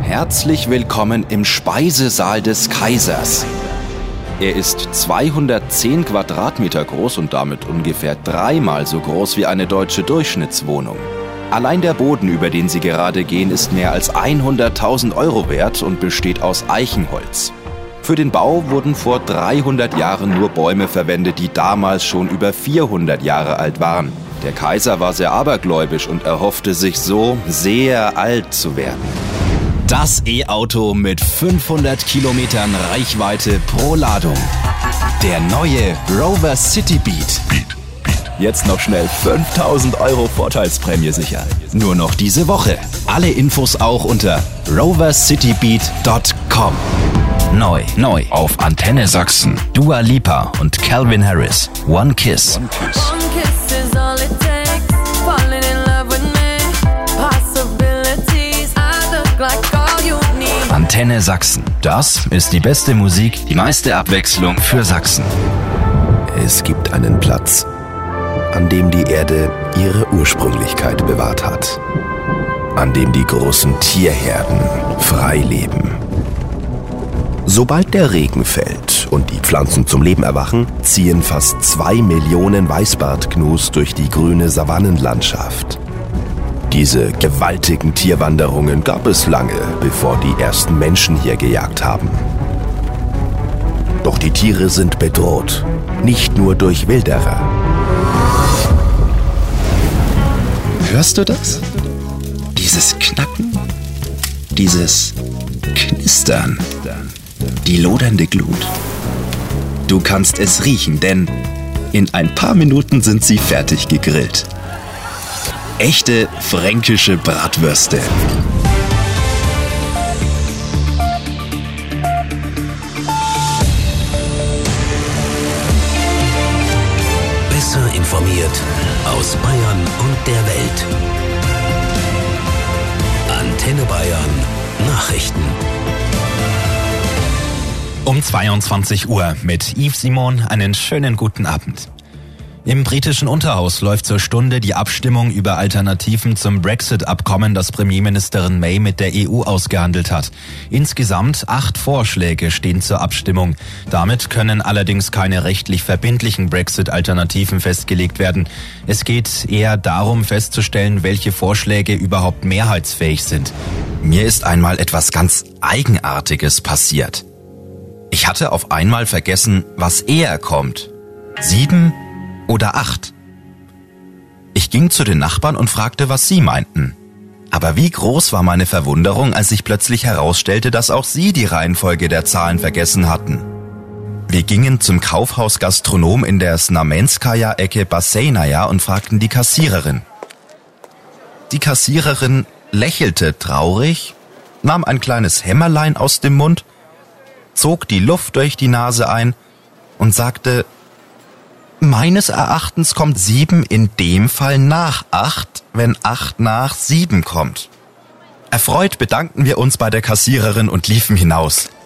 Herzlich willkommen im Speisesaal des Kaisers. Er ist 210 Quadratmeter groß und damit ungefähr 3-mal so groß wie eine deutsche Durchschnittswohnung. Allein der Boden, über den Sie gerade gehen, ist mehr als 100.000 Euro wert und besteht aus Eichenholz. Für den Bau wurden vor 300 Jahren nur Bäume verwendet, die damals schon über 400 Jahre alt waren. Der Kaiser war sehr abergläubisch und erhoffte sich so, sehr alt zu werden. Das E-Auto mit 500 Kilometern Reichweite pro Ladung. Der neue Rover City Beat. Jetzt noch schnell 5.000 Euro Vorteilsprämie sichern. Nur noch diese Woche. Alle Infos auch unter rovercitybeat.com. Neu auf Antenne Sachsen. Dua Lipa und Calvin Harris. One Kiss. Antenne Sachsen. Das ist die beste Musik, die meiste Abwechslung für Sachsen. Es gibt einen Platz, an dem die Erde ihre Ursprünglichkeit bewahrt hat. An dem die großen Tierherden frei leben. Sobald der Regen fällt und die Pflanzen zum Leben erwachen, ziehen fast 2 Millionen Weißbartgnus durch die grüne Savannenlandschaft. Diese gewaltigen Tierwanderungen gab es lange, bevor die ersten Menschen hier gejagt haben. Doch die Tiere sind bedroht, nicht nur durch Wilderer. Hörst du das? Dieses Knacken, dieses Knistern, die lodernde Glut. Du kannst es riechen, denn in ein paar Minuten sind sie fertig gegrillt. Echte fränkische Bratwürste. Besser informiert aus Bayern und der Welt. Antenne Bayern Nachrichten. Um 22 Uhr mit Yves Simon einen schönen guten Abend. Im britischen Unterhaus läuft zur Stunde die Abstimmung über Alternativen zum Brexit-Abkommen, das Premierministerin May mit der EU ausgehandelt hat. Insgesamt 8 Vorschläge stehen zur Abstimmung. Damit können allerdings keine rechtlich verbindlichen Brexit-Alternativen festgelegt werden. Es geht eher darum festzustellen, welche Vorschläge überhaupt mehrheitsfähig sind. Mir ist einmal etwas ganz Eigenartiges passiert. Ich hatte auf einmal vergessen, was eher kommt. 7 oder 8. Ich ging zu den Nachbarn und fragte, was sie meinten. Aber wie groß war meine Verwunderung, als sich plötzlich herausstellte, dass auch sie die Reihenfolge der Zahlen vergessen hatten. Wir gingen zum Kaufhaus Gastronom in der Znamenskaja-Ecke Basseinaja und fragten die Kassiererin. Die Kassiererin lächelte traurig, nahm ein kleines Hämmerlein aus dem Mund, zog die Luft durch die Nase ein und sagte: Meines Erachtens kommt 7 in dem Fall nach 8, wenn 8 nach 7 kommt. Erfreut bedankten wir uns bei der Kassiererin und liefen hinaus.